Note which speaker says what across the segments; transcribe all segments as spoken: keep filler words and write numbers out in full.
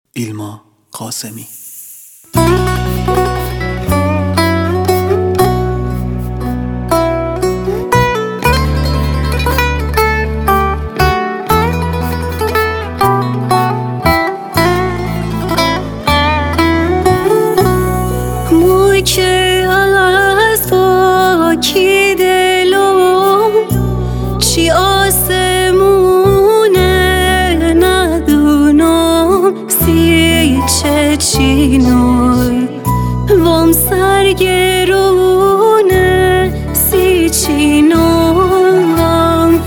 Speaker 1: ایلما قاسمی.
Speaker 2: موی که از پاکی دلم چی آسمونه ندونم سی چه چینوی وام سرگرونه سی چینوی وام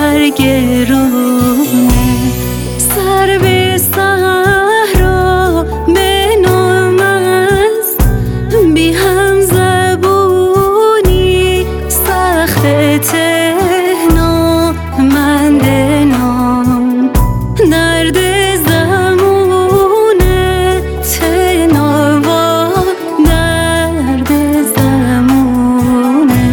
Speaker 2: سرگرونه سر به صحرا به نامست بی هم زبونی سخت تهنا من دنام درد زمونه تهنا و درد زمونه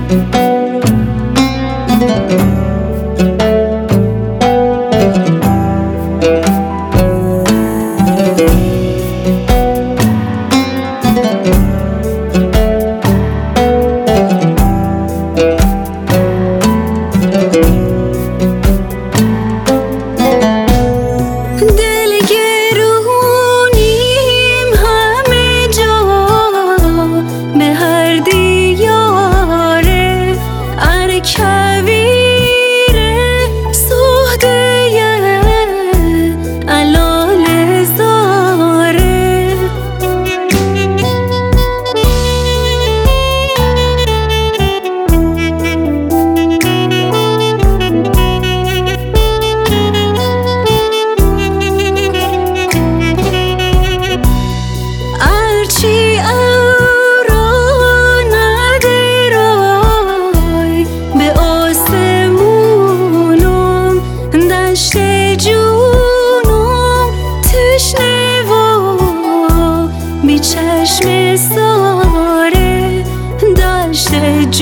Speaker 2: چشم ساره دشت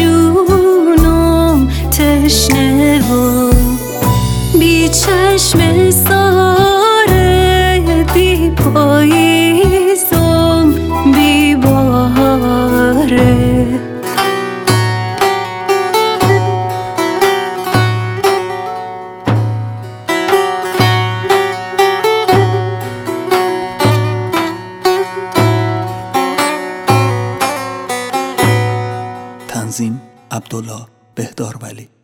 Speaker 2: جونم تشنه و بی چشم ساره بی پاییزم بی باره.
Speaker 1: تنظیم عبدالله بهدارولی.